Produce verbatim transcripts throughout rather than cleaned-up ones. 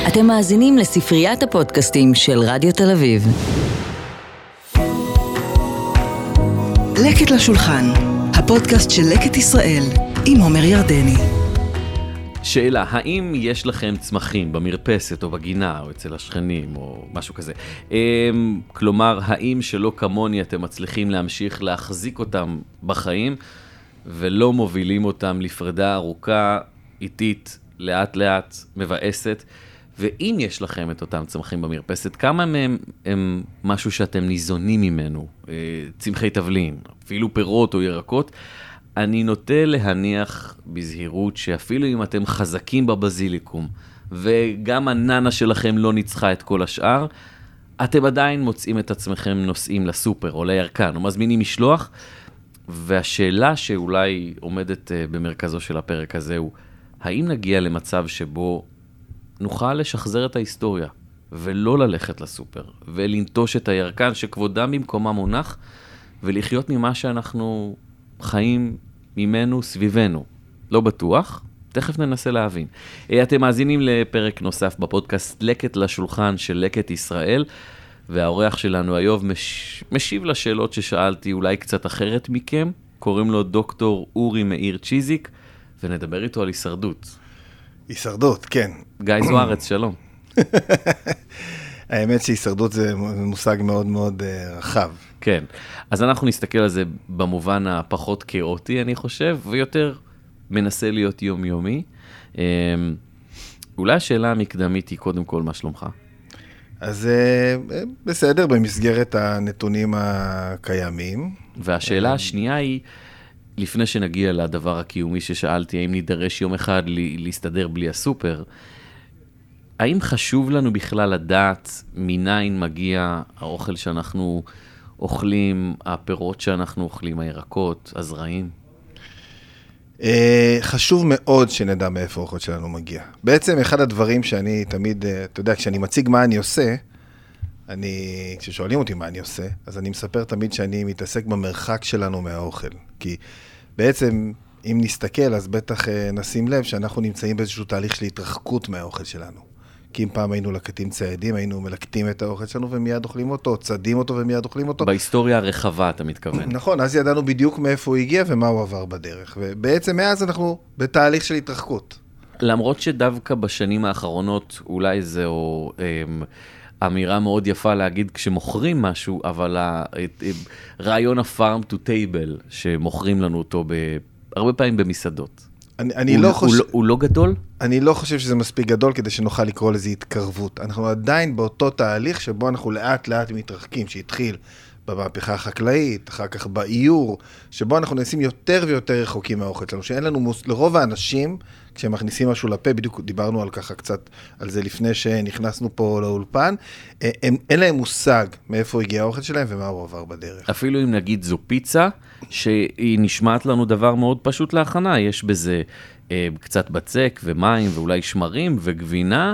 אתם מאזינים לספריית הפודקאסטים של רדיו תל אביב. לקט לשולחן, הפודקאסט של לקט ישראל, עם עומר ירדני. שאלה, האם יש לכם צמחים במרפסת או בגינה או אצל השכנים או משהו כזה? כלומר, האם שלא כמוני אתם מצליחים להמשיך להחזיק אותם בחיים ולא מובילים אותם לפרידה ארוכה, איטית, לאט לאט, מבאסת? ואם יש לכם את אותם צמחים במרפסת, כמה מהם הם משהו שאתם ניזונים ממנו? צמחי תבלין, אפילו פירות או ירקות? אני נוטה להניח בזהירות שאפילו אם אתם חזקים בבזיליקום, וגם הננה שלכם לא ניצחה את כל השאר, אתם עדיין מוצאים את עצמכם נוסעים לסופר או לירקן, או מזמינים משלוח, והשאלה שאולי עומדת במרכזו של הפרק הזה הוא, האם נגיע למצב שבו נוכל לשחזר את ההיסטוריה, ולא ללכת לסופר, ולנטוש את הירקן שכבודם במקומה מונח, ולחיות ממה שאנחנו חיים ממנו סביבנו. לא בטוח, תכף ננסה להבין. אתם מאזינים לפרק נוסף בפודקאסט לקט לשולחן של לקט ישראל, והאורח שלנו היום מש... משיב לשאלות ששאלתי אולי קצת אחרת מכם, קוראים לו דוקטור אורי מאיר צ'יזיק, ונדבר איתו על הישרדות. הישרדות, כן. גיא זוארץ, שלום. האמת שהישרדות זה מושג מאוד מאוד uh, רחב. כן, אז אנחנו נסתכל על זה במובן הפחות כאוטי, אני חושב, ויותר מנסה להיות יומיומי. Um, אולי השאלה המקדמית היא קודם כל, מה שלומך? אז uh, בסדר, במסגרת הנתונים הקיימים. והשאלה השנייה היא, לפני שנגיע לדבר הקיומי ששאלתי, האם נידרש יום אחד להסתדר בלי הסופר, האם חשוב לנו בכלל לדעת מניין מגיע האוכל שאנחנו אוכלים, הפירות שאנחנו אוכלים, הירקות, הזרעים? חשוב מאוד שנדע מאיפה האוכל שלנו מגיע. בעצם אחד הדברים שאני תמיד, אתה יודע, כשאני מציג מה אני עושה, אני, כששואלים אותי מה אני עושה, אז אני מספר תמיד שאני מתעסק במרחק שלנו מהאוכל. כי בעצם, אם נסתכל, אז בטח נשים לב שאנחנו נמצאים באיזשהו תהליך של התרחקות מהאוכל שלנו. כי אם פעם היינו לקטים ציידים, היינו מלקטים את האוכל שלנו ומיד אוכלים אותו, צדים אותו ומיד אוכלים אותו. בהיסטוריה הרחבה אתה מתכוון. נכון, אז ידענו בדיוק מאיפה הוא הגיע ומה הוא עבר בדרך. ובעצם מאז אנחנו בתהליך של התרחקות. למרות שדווקא בשנים האחרונות, אולי זו אמ, אמירה מאוד יפה להגיד כשמוכרים משהו, אבל רעיון הפארם טו טייבל, שמוכרים לנו אותו הרבה פעמים במסעדות. אני, אני לא חושב... הוא לא, הוא לא גדול? אני לא חושב שזה מספיק גדול כדי שנוכל לקרוא לזה התקרבות. אנחנו עדיין באותו תהליך שבו אנחנו לאט לאט מתרחקים, שהתחיל במהפכה החקלאית, אחר כך באיור, שבו אנחנו נעשים יותר ויותר רחוקים מהאוכל שלנו, שאין לנו, מוס... לרוב האנשים, כשהם מכניסים משהו לפה, בדיוק דיברנו על ככה קצת, על זה לפני שנכנסנו פה לאולפן, הם, אין להם מושג מאיפה הגיע האוכל שלהם ומה הוא עבר בדרך. אפילו אם נגיד זו פיצה, שהיא נשמעת לנו דבר מאוד פשוט להכנה, יש בזה אה, קצת בצק ומים ואולי שמרים וגבינה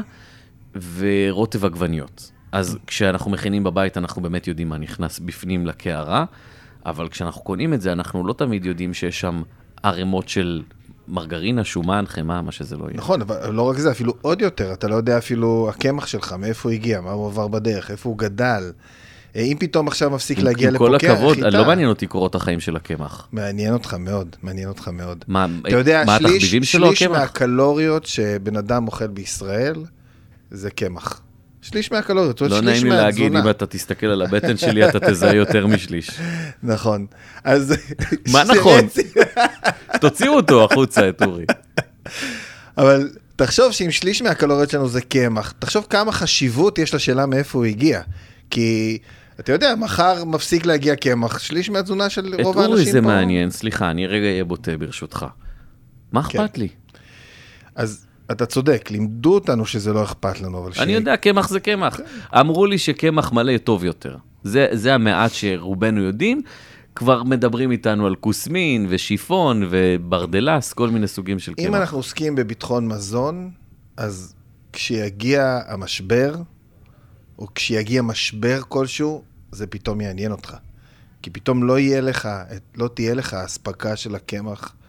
ורוטב עגבניות. אז כשאנחנו מכינים בבית, אנחנו באמת יודעים מה נכנס בפנים לקערה, אבל כשאנחנו קונים את זה, אנחנו לא תמיד יודעים שיש שם ערימות של מרגרינה, שומן, חמה, מה שזה לא יהיה. נכון, אבל לא רק זה, אפילו עוד יותר, אתה לא יודע אפילו הקמח שלך, מאיפה הוא הגיע, מה הוא עבר בדרך, איפה הוא גדל. אם פתאום עכשיו מפסיק להגיע לפה קרח, עם כל הכבוד, לא מעניין אותי קורות החיים של הקמח. מעניין אותך מאוד, מעניין אותך מאוד. מה, אתה יודע, מה שליש, התחביבים שלו שליש הקמח? מהקלוריות שבן אדם אוכל בישראל, זה קמח. שליש מהקלוריות, לא נעים לי להגיד, אם אתה תסתכל על הבטן שלי, אתה תזהה יותר משליש. נכון. אז... מה נכון? תוציאו אותו החוצה, את אורי. אבל תחשוב שאם שליש מהקלוריות שלנו זה קמח, תחשוב כמה חשיבות יש לשאלה מאיפה הוא הגיע. כי, אתה יודע, מחר מפסיק להגיע קמח, שליש מהתזונה של רוב האנשים פה. את אורי זה מעניין, סליחה, אני רגע אהיה בוטה ברשותך. מה אכפת לי? אז... אתה צודק, לימדו אותנו שזה לא אכפת לנו, אבל ש... אני יודע, קמח זה קמח. אמרו לי שקמח מלא טוב יותר. זה, זה המעט שרובנו יודעים. כבר מדברים איתנו על קוסמין ושיפון וברדלס, כל מיני סוגים של קמח. אם אנחנו עוסקים בביטחון מזון, אז כשיגיע המשבר, או כשיגיע משבר כלשהו, זה פתאום יעניין אותך. כי פתאום לא יהיה לך, לא תהיה לך הספקה של הקמח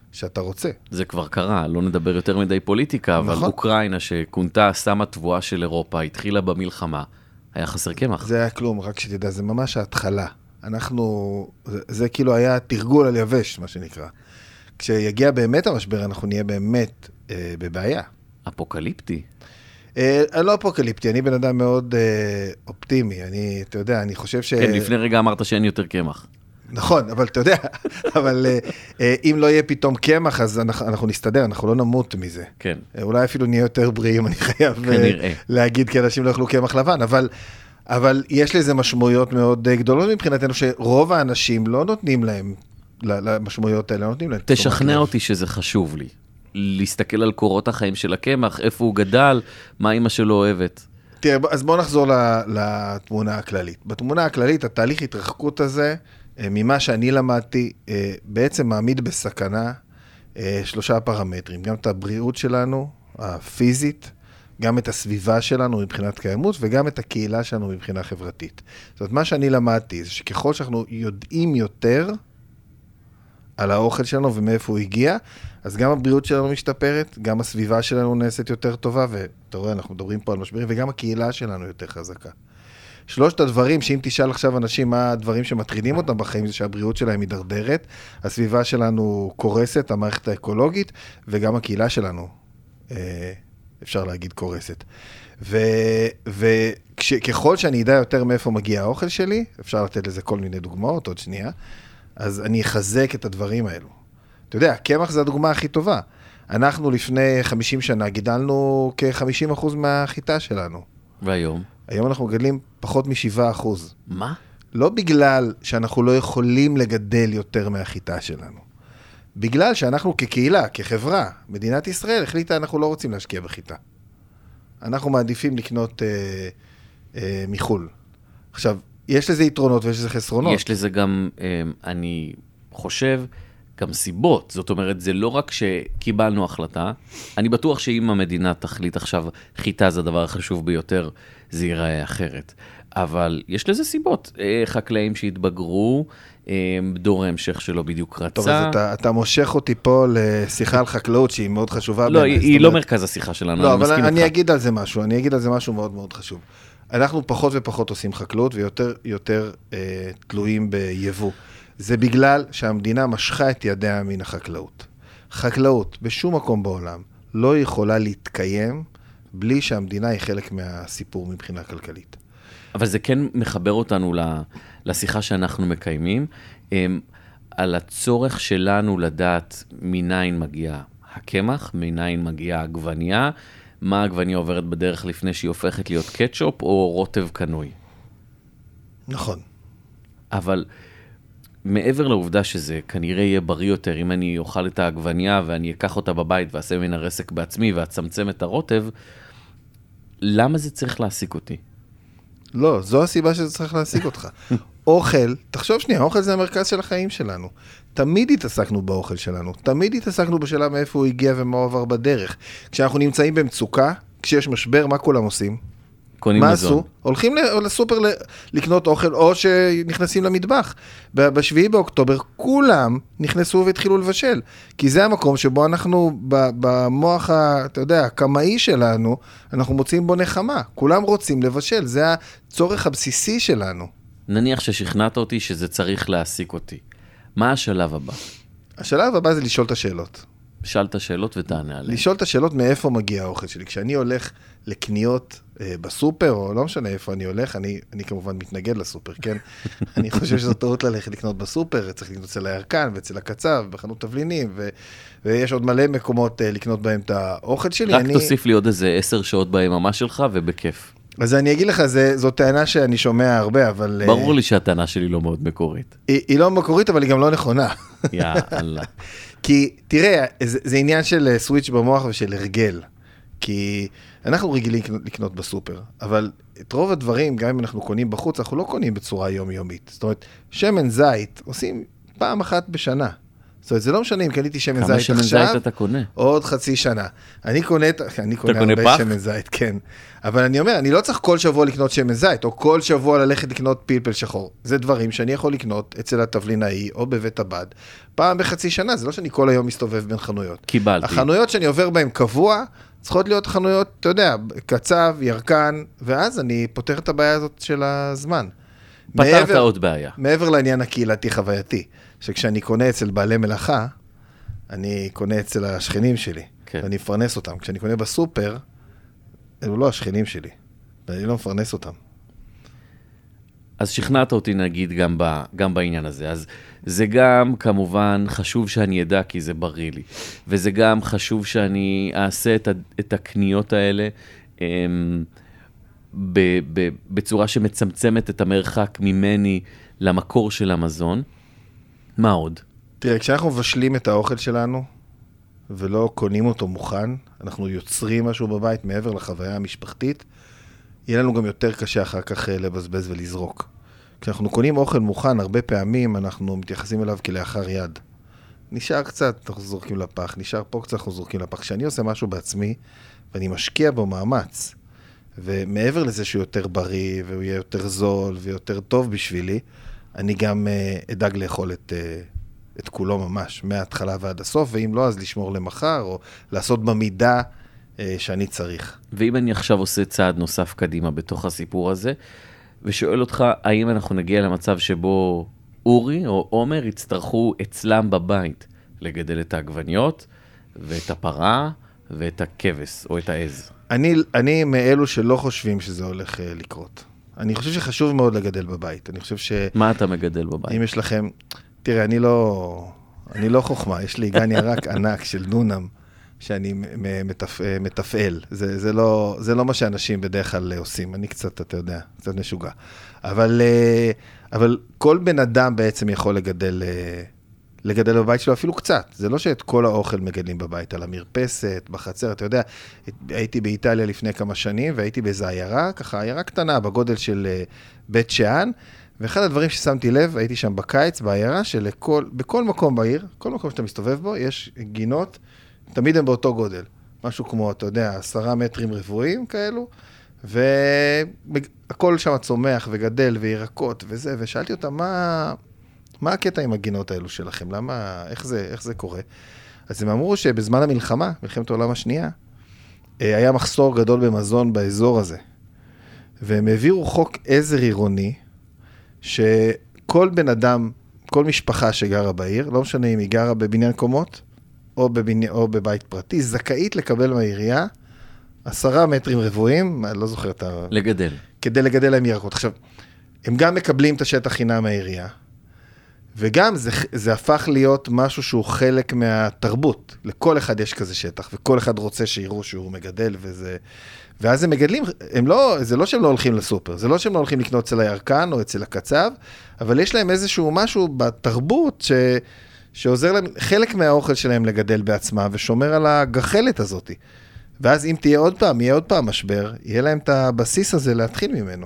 שאתה רוצה. זה כבר קרה, לא נדבר יותר מדי פוליטיקה, אבל נכון. אוקראינה שכונתה סם התבואה של אירופה, התחילה במלחמה, היה חסר קמח. זה היה כלום, רק שתדע, זה ממש ההתחלה. אנחנו, זה, זה כאילו היה תרגול על יבש, מה שנקרא. כשיגיע באמת המשבר, אנחנו נהיה באמת אה, בבעיה. אפוקליפטי. אה, לא אפוקליפטי, אני בן אדם מאוד אה, אופטימי. אני, אתה יודע, אני חושב ש... כן, לפני רגע אמרת שאין יותר קמח. נכון, אבל אתה יודע, אבל אה, אה, אם לא יהיה פתאום קמח, אז אנחנו, אנחנו נסתדר, אנחנו לא נמות מזה. כן. אה, אולי אפילו נהיה יותר בריאים, אני חייב כנראה. להגיד, כי אנשים לא יאכלו קמח לבן, אבל... אבל יש לזה משמעויות מאוד גדולות מבחינתנו, שרוב האנשים לא נותנים להם, למשמעויות האלה, לא נותנים להם. תשכנע אותי שזה חשוב לי. להסתכל על קורות החיים של הקמח, איפה הוא גדל, מה אמא שלו אוהבת. תראה, אז בואו נחזור לתמונה הכללית. בתמונה הכללית, התהליך התרחקות הזה, ממה שאני למדתי, בעצם מעמיד בסכנה שלושה פרמטרים. גם את הבריאות שלנו, הפיזית, גם את הסביבה שלנו מבחינת קיימות, וגם את הקהילה שלנו מבחינה חברתית. זאת אומרת, מה שאני למדתי, זה שככל שאנחנו יודעים יותר על האוכל שלנו ומאיפה הוא הגיע, אז גם הבריאות שלנו משתפרת, גם הסביבה שלנו נעשית יותר טובה, ואתה רואה, אנחנו מדברים פה על משברים, וגם הקהילה שלנו יותר חזקה. שלושת הדברים, שאם תשאל עכשיו אנשים מה הדברים שמטרידים אותם בחיים, זה שהבריאות שלהם מדרדרת, הסביבה שלנו קורסת, המערכת האקולוגית, וגם הקהילה שלנו אה, אפשר להגיד קורסת. וככל שאני ידע יותר מאיפה מגיע האוכל שלי, אפשר לתת לזה כל מיני דוגמאות, עוד שנייה, אז אני אחזק את הדברים האלו. אתה יודע, קמח זה הדוגמה הכי טובה. אנחנו לפני חמישים שנה גידלנו כ-חמישים אחוז מהחיטה שלנו. והיום? היום אנחנו גדלים פחות מ-שבעה אחוז. מה? לא בגלל שאנחנו לא יכולים לגדל יותר מהחיטה שלנו. בגלל שאנחנו כקהילה, כחברה, מדינת ישראל החליטה, אנחנו לא רוצים להשקיע בחיטה. אנחנו מעדיפים לקנות אה, אה, מחול. עכשיו, יש לזה יתרונות ויש לזה חסרונות. יש לזה גם, אה, אני חושב, גם סיבות. זאת אומרת, זה לא רק שקיבלנו החלטה, אני בטוח שאם המדינה תחליט עכשיו, חיטה זה הדבר החשוב ביותר, זה ייראה אחרת. אבל יש לזה סיבות. אה, חקלאים שהתבגרו, דור ההמשך שלו בדיוק רצה. טוב, אז אתה, אתה מושך אותי פה לשיחה על חקלאות שהיא מאוד חשובה. לא, בעיני, היא, היא לא מרכז השיחה שלנו, לא, אני אבל מסכים אני איתך. אגיד על זה משהו, אני אגיד על זה משהו מאוד מאוד חשוב. אנחנו פחות ופחות עושים חקלאות ויותר יותר אה, תלויים ביבוא. זה בגלל שהמדינה משכה את ידיה מן החקלאות. חקלאות בשום מקום בעולם לא יכולה להתקיים בלי שהמדינה היא חלק מהסיפור מבחינה כלכלית. אבל זה כן מחבר אותנו לשיחה שאנחנו מקיימים, על הצורך שלנו לדעת מניין מגיעה הקמח, מניין מגיעה העגבניה, מה העגבניה עוברת בדרך לפני שהיא הופכת להיות קטשופ או רוטב קנוי. נכון. אבל מעבר לעובדה שזה כנראה יהיה בריא יותר, אם אני אוכל את העגבניה ואני אקח אותה בבית ועשה מן הרסק בעצמי ואצמצם את הרוטב, למה זה צריך להעסיק אותי? לא, זו הסיבה שזה צריך להשיג אותך. אוכל, תחשוב שנייה, אוכל זה המרכז של החיים שלנו. תמיד התעסקנו באוכל שלנו, תמיד התעסקנו בשאלה מאיפה הוא הגיע ומה הוא עבר בדרך. כשאנחנו נמצאים במצוקה, כשיש משבר, מה כולם עושים? קונים מה מזון. עשו? הולכים לסופר לקנות אוכל, או שנכנסים למטבח. בשביעי באוקטובר, כולם נכנסו והתחילו לבשל. כי זה המקום שבו אנחנו, במוח, אתה יודע, הקמאי שלנו, אנחנו מוצאים בו נחמה. כולם רוצים לבשל, זה הצורך הבסיסי שלנו. נניח ששכנעת אותי שזה צריך להעסיק אותי. מה השלב הבא? השלב הבא זה לשאול את השאלות. שאל את השאלות ותענה עליהן. לשאול את השאלות מאיפה מגיע האוכל שלי. כשאני הולך לקניות אה, בסופר, או לא משנה איפה אני הולך, אני, אני כמובן מתנגד לסופר, כן? אני חושב שזו טעות ללכת לקנות בסופר, צריך לקנות אצל הירקן ואצל הקצב, בחנות תבלינים, ו, ויש עוד מלא מקומות אה, לקנות בהם את האוכל שלי. רק אני... תוסיף לי עוד איזה עשר שעות ביממה שלך ובכיף. אז אני אגיד לך, זה, זו טענה שאני שומע הרבה, אבל... ברור לי שהטענה שלי לא מאוד מקורית. היא, היא לא מקורית, אבל היא גם לא נכונה. יאללה. כי, תראה, זה, זה עניין של סוויץ' במוח ושל הרגל. כי אנחנו רגילים לקנות בסופר, אבל את רוב הדברים, גם אם אנחנו קונים בחוץ, אנחנו לא קונים בצורה יומיומית. זאת אומרת, שמן זית עושים פעם אחת בשנה. זאת זאת אומרת, זה לא משנה אם קניתי שמן זית עכשיו, כמה שמן זית אתה קונה? עוד חצי שנה. אני קונה, אני קונה קונה הרבה פח? שמן זית, כן. אבל אני אומר, אני לא צריך כל שבוע לקנות שמן זית, או כל שבוע ללכת לקנות פלפל שחור. זה דברים שאני יכול לקנות אצל התבלינאי, או בבית הבד, פעם בחצי שנה. זה לא שאני כל היום מסתובב בין חנויות. קיבלתי. החנויות שאני עובר בהן קבוע, צריכות להיות חנויות, אתה יודע, קצב, ירקן, ואז אני פותר את הבעיה הזאת של הזמן. פתרת עוד בעיה. מעבר לעניין הקהילתי חווייתי, שכשאני קונה אצל בעלי מלאכה, אני קונה אצל השכנים שלי, כן. ואני מפרנס אותם. כשאני קונה בסופר, אלו לא השכנים שלי, ואני לא מפרנס אותם. אז שכנעת אותי נגיד גם, ב, גם בעניין הזה. אז זה גם כמובן חשוב שאני ידע כי זה בריא לי. וזה גם חשוב שאני אעשה את, ה, את הקניות האלה אמ, ב, ב, בצורה שמצמצמת את המרחק ממני למקור של המזון. מה עוד? תראה, כשאנחנו מבשלים את האוכל שלנו, ולא קונים אותו מוכן, אנחנו יוצרים משהו בבית מעבר לחוויה המשפחתית, יהיה לנו גם יותר קשה אחר כך לבזבז ולזרוק. כשאנחנו קונים אוכל מוכן, הרבה פעמים אנחנו מתייחסים אליו כלאחר יד. נשאר קצת, אנחנו זורקים לפח, נשאר פה קצת, אנחנו זורקים לפח. כשאני עושה משהו בעצמי, ואני משקיע בו מאמץ, ומעבר לזה שהוא יותר בריא, והוא יהיה יותר זול, ויותר טוב בשבילי, אני גם uh, אדאג לאכול את, uh, את כולו ממש, מההתחלה ועד הסוף, ואם לא, אז לשמור למחר, או לעשות במידה uh, שאני צריך. ואם אני עכשיו עושה צעד נוסף קדימה בתוך הסיפור הזה, ושואל אותך, האם אנחנו נגיע למצב שבו אורי או עומר יצטרכו אצלם בבית לגדל את העגבניות, ואת הפרה, ואת הכבש, או את העז? אני, אני מאלו שלא חושבים שזה הולך uh, לקרות. אני חושב שחשוב מאוד לגדל בבית. אני חושב ש... מה אתה מגדל בבית? אם יש לכם... תראה, אני לא... אני לא חוכמה. יש לי גן ירק ענק של דונם, שאני מטפ... מטפעל. זה, זה לא, זה לא מה שאנשים בדרך כלל עושים. אני קצת, אתה יודע, קצת משוגע. אבל, אבל כל בן אדם בעצם יכול לגדל, לגדל בבית שלו אפילו קצת. זה לא שאת כל האוכל מגדלים בבית, על המרפסת, בחצר. אתה יודע, הייתי באיטליה לפני כמה שנים, והייתי באיזו עיירה, ככה עיירה קטנה, בגודל של בית שאן, ואחד הדברים ששמתי לב, הייתי שם בקיץ, בעיירה, שבכל מקום בעיר, כל מקום שאתה מסתובב בו, יש גינות, תמיד הם באותו גודל. משהו כמו, אתה יודע, עשרה מטרים רבועים כאלו, והכל שם צומח וגדל וירקות וזה, ושאלתי אותם, מה, מה הקטע עם הגינות האלו שלכם? למה, איך זה, איך זה קורה? אז הם אמרו שבזמן המלחמה, מלחמת העולם השנייה, היה מחסור גדול במזון באזור הזה. והם העבירו חוק עזר עירוני, שכל בן אדם, כל משפחה שגרה בעיר, לא משנה אם היא גרה בבניין קומות, או, בבני, או בבית פרטי, זכאית לקבל מהעירייה עשרה מטרים רבועים, לא זוכר את ה... לגדל. כדי לגדל להם ירקות. עכשיו, הם גם מקבלים את השטח חינם מהעירייה, וגם זה, זה הפך להיות משהו שהוא חלק מהתרבות. לכל אחד יש כזה שטח, וכל אחד רוצה שיראו שהוא מגדל, וזה... ואז הם מגדלים, הם לא, זה לא שהם לא הולכים לסופר, זה לא שהם לא הולכים לקנות אצל הירקן או אצל הקצב, אבל יש להם איזשהו משהו בתרבות ש... שעוזר להם, חלק מהאוכל שלהם לגדל בעצמם, ושומר על הגחלת הזאת. ואז אם תהיה עוד פעם, יהיה עוד פעם משבר, יהיה להם את הבסיס הזה להתחיל ממנו.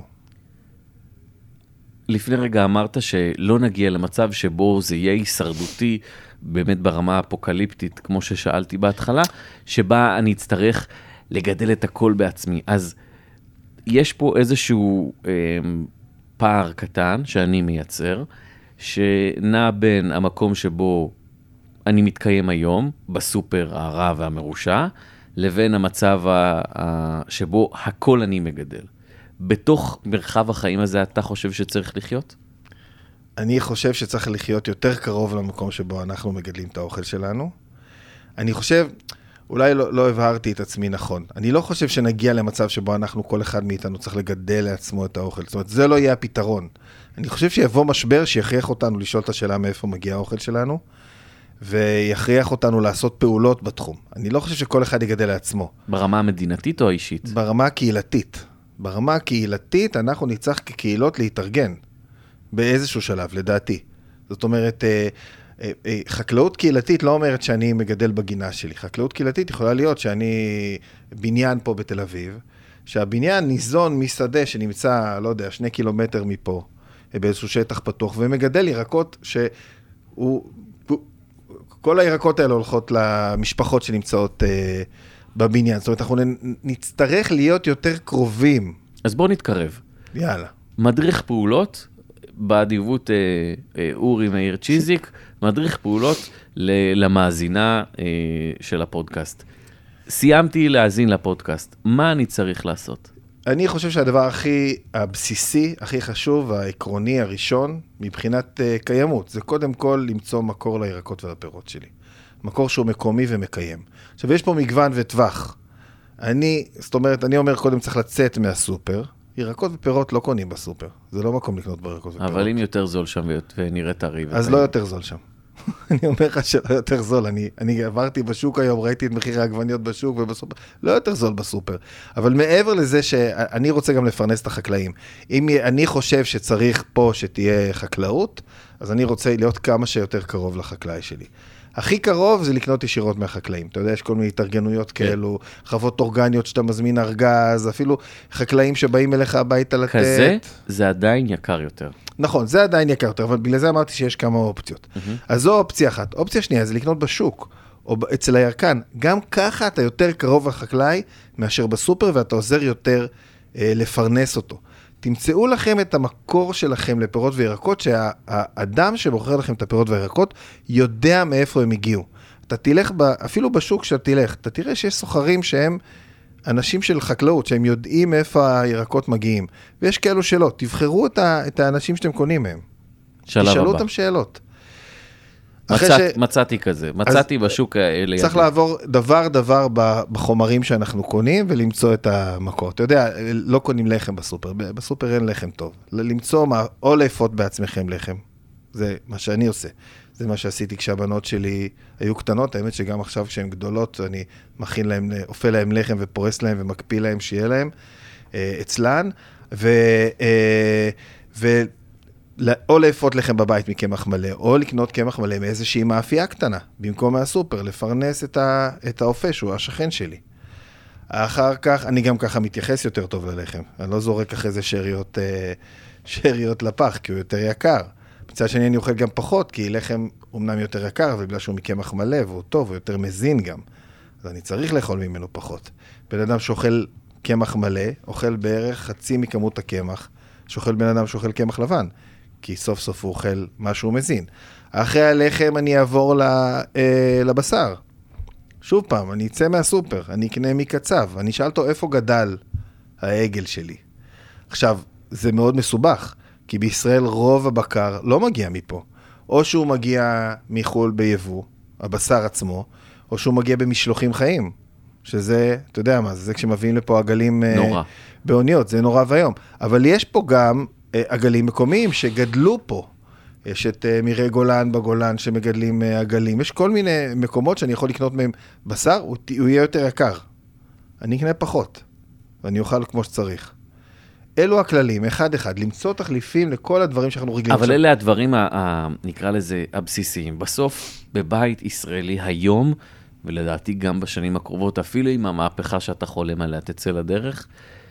לפני רגע אמרת שלא נגיע למצב שבו זה יהיה הישרדותי, באמת ברמה האפוקליפטית, כמו ששאלתי בהתחלה, שבה אני אצטרך לגדל את הכל בעצמי. אז יש פה איזשהו אה, פער קטן שאני מייצר, שנע בין המקום שבו אני מתקיים היום, בסופר הרע והמרושע, לבין המצב ה- ה- שבו הכל אני מגדל. בתוך מרחב החיים הזה אתה חושב שצריך לחיות? אני חושב שצריך לחיות יותר קרוב למקום שבו אנחנו מגדלים את האוכל שלנו. אני חושב, אולי לא, לא הבהרתי את עצמי נכון. אני לא חושב שנגיע למצב שבו אנחנו, כל אחד מאיתנו צריך לגדל לעצמו את האוכל. זאת אומרת, זה לא יהיה הפתרון. אני חושב שיבוא משבר שיכריח אותנו לשאול את השאלה מאיפה מגיע האוכל שלנו, ויכריח אותנו לעשות פעולות בתחום. אני לא חושב שכל אחד יגדל לעצמו. ברמה המדינתית או האישית? ברמה הקהילתית. ברמה הקהילתית אנחנו נצטרך כקהילות להתארגן באיזשהו שלב, לדעתי. זאת אומרת, חקלאות קהילתית לא אומרת שאני מגדל בגינה שלי. חקלאות קהילתית יכולה להיות שאני בניין פה בתל אביב, שהבניין ניזון משדה שנמצא, לא יודע, שני קילומטר מפה, באיזשהו שטח פתוח, ומגדל ירקות שהוא, כל הירקות האלה הולכות למשפחות שנמצאות אה, בבניין. זאת אומרת, אנחנו נצטרך להיות יותר קרובים. אז בואו נתקרב. יאללה. מדריך פעולות, באדיבות אה, אה, אורי מאיר צ'יזיק, מדריך פעולות ל- למאזינה אה, של הפודקאסט. סיימתי להאזין לפודקאסט. מה אני צריך לעשות? אני חושב שהדבר הכי הבסיסי, הכי חשוב, העקרוני, הראשון, מבחינת uh, קיימות, זה קודם כל למצוא מקור לירקות ולפירות שלי. מקור שהוא מקומי ומקיים. עכשיו, יש פה מגוון וטווח. אני, זאת אומרת, אני אומר, קודם צריך לצאת מהסופר. ירקות ופירות לא קונים בסופר. זה לא מקום לקנות בירקות ופירות. אבל אם יותר זול שם ונראה טרי. אז לא יותר זול שם. אני אומר לך שלא יותר זול, אני, אני עברתי בשוק היום, ראיתי את מחירי העגבניות בשוק ובסופר, לא יותר זול בסופר. אבל מעבר לזה שאני רוצה גם לפרנס את החקלאים. אם אני חושב שצריך פה שתהיה חקלאות, אז אני רוצה להיות כמה שיותר קרוב לחקלאי שלי. הכי קרוב זה לקנות ישירות מהחקלאים. אתה יודע, יש כל מיני התארגנויות כאלו, חוות אורגניות שאתה מזמין ארגז, אפילו חקלאים שבאים אליך הביתה לתת. כזה, זה עדיין יקר יותר. נכון, זה עדיין יקר יותר, אבל בגלל זה אמרתי שיש כמה אופציות. אז זו אופציה אחת. אופציה שנייה זה לקנות בשוק, או אצל הירקן. גם ככה אתה יותר קרוב לחקלאי מאשר בסופר, ואתה עוזר יותר אה, לפרנס אותו. תמצאו לכם את המקור שלכם לפירות וירקות, שהאדם שבוחר לכם את הפירות והירקות, יודע מאיפה הם הגיעו. אתה תלך, ב, אפילו בשוק שאתה תלך, אתה תראה שיש סוחרים שהם אנשים של חקלאות, שהם יודעים מאיפה הירקות מגיעים. ויש כאלו שלא. תבחרו את, ה, את האנשים שאתם קונים מהם. שלב תשאלו הבא. אותם שאלות. מצאת, ש... מצאתי כזה. מצאתי בשוק האלה. צריך לעבור דבר דבר בחומרים שאנחנו קונים, ולמצוא את המקור. אתה יודע, לא קונים לחם בסופר. בסופר אין לחם טוב. למצוא מה, או לאפות בעצמכם לחם. זה מה שאני עושה. זה מה שעשיתי כשהבנות שלי היו קטנות, האמת שגם עכשיו כשהן גדולות, אני מכין להם, אופה להם לחם ופורס להם ומקפיא להם שיהיה להם אה, אצלן, ו, אה, ו, או לאפות לחם בבית מקמח מלא, או לקנות קמח מלא מאיזושהי מאפייה קטנה, במקום מהסופר, לפרנס את, ה, את האופה שהוא השכן שלי. אחר כך, אני גם ככה מתייחס יותר טוב ללחם, אני לא זורק אחרי זה שאריות, אה, שאריות לפח, כי הוא יותר יקר. מצד שני אני אוכל גם פחות, כי לחם אומנם יותר יקר, ובגלל שהוא מקמח מלא, והוא טוב, הוא יותר מזין גם. אז אני צריך לאכול ממנו פחות. בן אדם שאוכל קמח מלא, אוכל בערך חצי מכמות הקמח, שאוכל בן אדם שאוכל קמח לבן, כי סוף סוף הוא אוכל משהו מזין. אחרי הלחם אני אעבור לבשר. שוב פעם, אני אצא מהסופר, אני אקנה מקצב, אני אשאל אותו איפה גדל העגל שלי. עכשיו, זה מאוד מסובך. כי בישראל רוב הבקר לא מגיע מפה. או שהוא מגיע מחול ביבוא, הבשר עצמו, או שהוא מגיע במשלוחים חיים. שזה, אתה יודע מה, זה כשמביאים לפה עגלים נורא. באוניות, זה נורא והיום. אבל יש פה גם עגלים מקומיים שגדלו פה. יש את מירי גולן בגולן שמגדלים עגלים. יש כל מיני מקומות שאני יכול לקנות מהם בשר, הוא, הוא יהיה יותר יקר. אני אקנה פחות, ואני אוכל כמו שצריך. אלו הכללים, אחד אחד, למצוא תחליפים לכל הדברים שאנחנו רגילים. אבל אלה הדברים, נקרא לזה, הבסיסיים. בסוף, בבית ישראלי היום, ולדעתי גם בשנים הקרובות, אפילו עם המהפכה שאתה חולם עליה תצא לדרך,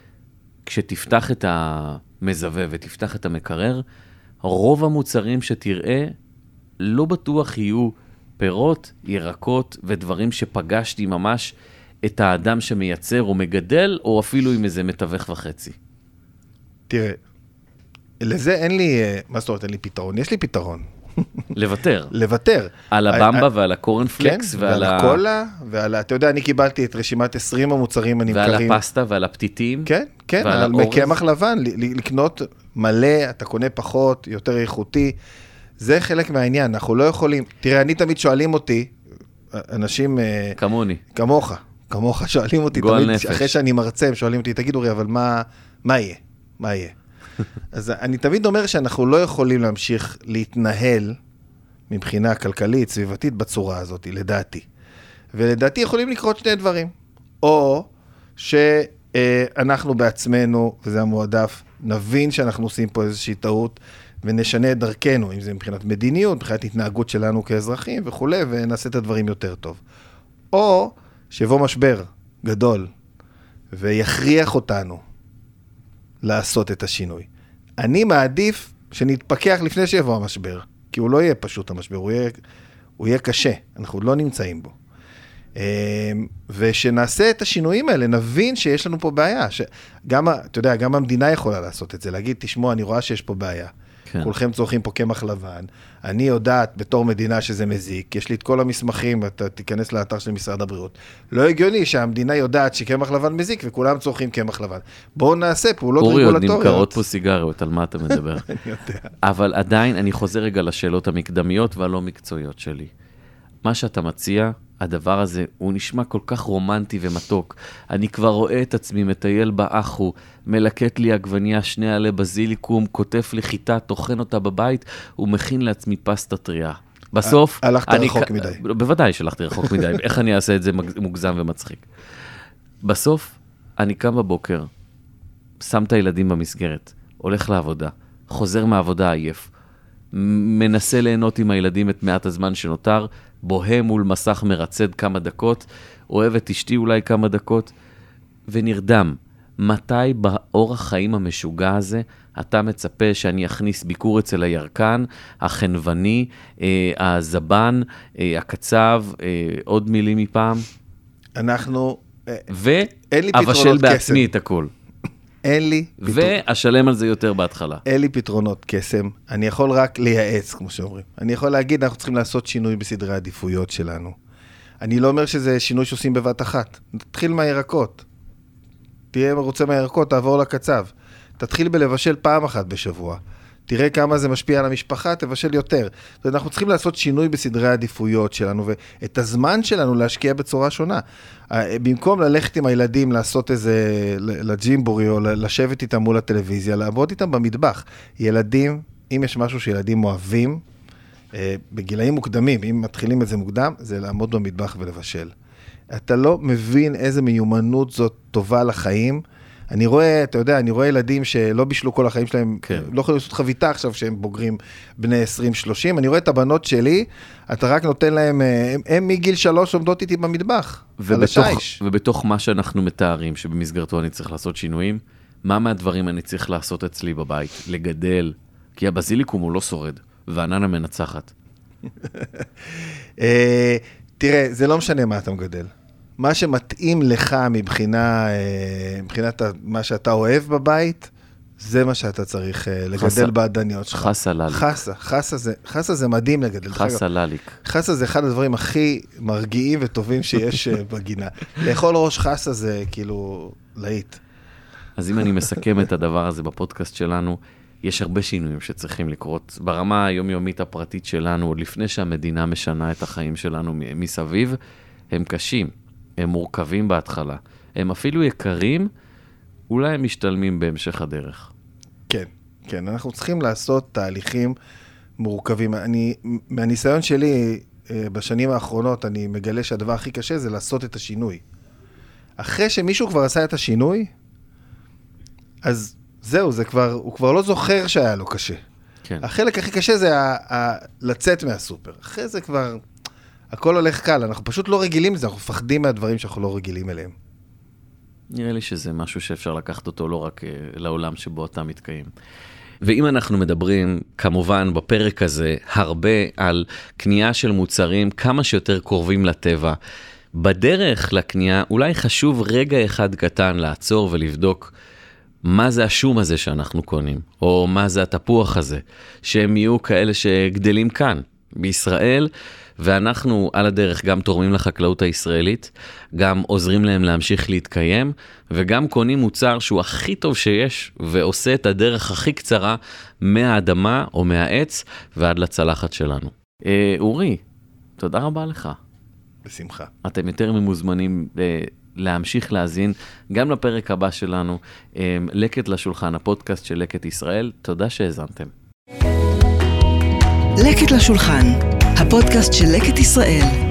כשתפתח את המזווה ותפתח את המקרר, רוב המוצרים שתראה, לא בטוח יהיו פירות, ירקות ודברים שפגשתי ממש את האדם שמייצר או מגדל, או אפילו עם איזה מתווך וחצי. תראה, לזה אין לי, מה זאת אומרת, אין לי פתרון. יש לי פתרון. לוותר. לוותר. על הבמבה ועל הקורנפלקס. כן, ועל הקולה, ועל, אתה יודע, אני קיבלתי את רשימת עשרים המוצרים הנמכרים. ועל הפסטה ועל הפתיתים. כן, כן, על מקמח לבן, לקנות מלא, אתה קונה פחות, יותר איכותי. זה חלק מהעניין, אנחנו לא יכולים, תראה, אני תמיד שואלים אותי, אנשים... כמוני. כמוך, כמוך שואלים אותי, גועל תמיד, נפש. אחרי שאני מרצה, הם שואלים אותי, תגידו לי, אבל מה, מה יהיה? מה יהיה? אז אני תמיד אומר שאנחנו לא יכולים להמשיך להתנהל מבחינה כלכלית, סביבתית, בצורה הזאת, לדעתי. ולדעתי יכולים לקרות שני דברים. או שאנחנו בעצמנו, וזה המועדף, נבין שאנחנו עושים פה איזושהי טעות, ונשנה את דרכנו, אם זה מבחינת מדיניות, מבחינת התנהגות שלנו כאזרחים וכו', ונעשה את הדברים יותר טוב. או שיבוא משבר גדול, ויכריח אותנו לעשות את השינוי. אני מעדיף שנתפכח לפני שיבוא המשבר, כי הוא לא יהיה פשוט המשבר, הוא יהיה, הוא יהיה קשה, אנחנו לא נמצאים בו. ושנעשה את השינויים האלה, נבין שיש לנו פה בעיה, שגם, אתה יודע, גם המדינה יכולה לעשות את זה, להגיד, תשמעו, אני רואה שיש פה בעיה. כן. כולכם צורכים פה קמח לבן, אני יודעת בתור מדינה שזה מזיק, יש לי את כל המסמכים, אתה תיכנס לאתר של משרד הבריאות. לא הגיוני שהמדינה יודעת שקמח לבן מזיק, וכולם צורכים קמח לבן. בואו נעשה פעולות רגולטוריות. אורי, עוד נמכרות פה סיגריות, על מה אתה מדבר? אני יודע. אבל עדיין, אני חוזר רגע לשאלות המקדמיות והלא מקצועיות שלי. מה שאתה מציע, הדבר הזה, הוא נשמע כל כך רומנטי ומתוק. אני כבר רואה את עצמי, מטייל באחו, מלקט לי עגבניה, שני עלי בזיליקום, כותב לי חיטה, טוחן אותה בבית, ומכין לעצמי פסטה טריה. בסוף... הלכת רחוק מדי. בוודאי שהלכתי רחוק מדי. איך אני אעשה את זה מוגזם ומצחיק? בסוף, אני קם בבוקר, שם את הילדים במסגרת, הולך לעבודה, חוזר מהעבודה עייף, מנסה ליהנות עם הילדים את מעט הזמן שנותר, בוהם מול מסך מרצד כמה דקות, אוהב את אשתי אולי כמה דקות, ונרדם. מתי באורח חיים המשוגע הזה אתה מצפה שאני אכניס ביקור אצל הירקן, החנווני, אה, הזבן, אה, הקצב, אה, עוד מילים מפעם? אנחנו... ואבשל בעצמי את הכל. אין לי... ואשלם על זה יותר בהתחלה. אין לי פתרונות קסם, אני יכול רק לייעץ, כמו שאומרים. אני יכול להגיד, אנחנו צריכים לעשות שינוי בסדרי העדיפויות שלנו. אני לא אומר שזה שינוי שעושים בבת אחת. תתחיל מהירקות. תהיה מרוצה מהירקות, תעבור לקצב. תתחיל בלבשל פעם אחת בשבוע. תראה כמה זה משפיע על המשפחה, תבשל יותר. אנחנו צריכים לעשות שינוי בסדרי העדיפויות שלנו, ואת הזמן שלנו להשקיע בצורה שונה. במקום ללכת עם הילדים, לעשות איזה, לג'ימבורי, או לשבת איתם מול הטלוויזיה, לעבוד איתם במטבח. ילדים, אם יש משהו שילדים אוהבים, בגילאים מוקדמים, אם מתחילים את זה מוקדם, זה לעמוד במטבח ולבשל. אתה לא מבין איזה מיומנות זאת טובה לחיים, אני רואה, אתה יודע, אני רואה ילדים שלא בישלו כל החיים שלהם, כן. לא יכולים לעשות חביתה עכשיו שהם בוגרים בני עשרים שלושים, אני רואה את הבנות שלי, אתה רק נותן להם, הם, הם מגיל שלוש עומדות איתי במטבח, על השיש. ובתוך מה שאנחנו מתארים, שבמסגרתו אני צריך לעשות שינויים, מה מהדברים אני צריך לעשות אצלי בבית? לגדל, כי הבזיליקום הוא לא שורד, ועננה מנצחת. תראה, זה לא משנה מה אתה מגדל. מה שמתאים לך מבחינה, מבחינת מה שאתה אוהב בבית, זה מה שאתה צריך לגדל בעדניות שלך. חסה לליק. חסה, חסה זה, חסה זה מדהים לגדל. חסה לליק. חסה זה אחד הדברים הכי מרגיעים וטובים שיש בגינה. לאכול ראש חסה זה כאילו להיט. אז אם אני מסכם את הדבר הזה בפודקאסט שלנו, יש הרבה שינויים שצריכים לקרות. ברמה היומיומית הפרטית שלנו, עוד לפני שהמדינה משנה את החיים שלנו מסביב, הם קשים. הם מורכבים בהתחלה. הם אפילו יקרים, אולי הם משתלמים בהמשך הדרך. כן, כן. אנחנו צריכים לעשות תהליכים מורכבים. אני, מהניסיון שלי, בשנים האחרונות, אני מגלה שהדבר הכי קשה זה לעשות את השינוי. אחרי שמישהו כבר עשה את השינוי, אז זהו, זה כבר, הוא כבר לא זוכר שהיה לו קשה. כן. החלק הכי קשה זה ה, ה, לצאת מהסופר. אחרי זה כבר... הכל הולך קל, אנחנו פשוט לא רגילים לזה, אנחנו מפחדים מהדברים שאנחנו לא רגילים אליהם. נראה לי שזה משהו שאפשר לקחת אותו לא רק לעולם שבו אתה מתקיים. ואם אנחנו מדברים, כמובן, בפרק הזה, הרבה על קנייה של מוצרים כמה שיותר קרובים לטבע, בדרך לקנייה אולי חשוב רגע אחד קטן לעצור ולבדוק מה זה השום הזה שאנחנו קונים, או מה זה התפוח הזה, שהם יהיו כאלה שגדלים כאן, בישראל, ואנחנו על הדרך גם תורמים לחקלאות הישראלית, גם עוזרים להם להמשיך להתקיים, וגם קונים מוצר שהוא הכי טוב שיש, ועושה את הדרך הכי קצרה מהאדמה או מהעץ, ועד לצלחת שלנו. אה, אורי, תודה רבה לך. בשמחה. אתם יותר ממוזמנים אה, להמשיך להזין, גם לפרק הבא שלנו, אה, לקט לשולחן, הפודקאסט של לקט ישראל. תודה שהזנתם. לקט לשולחן, הפודקאסט של לקט ישראל.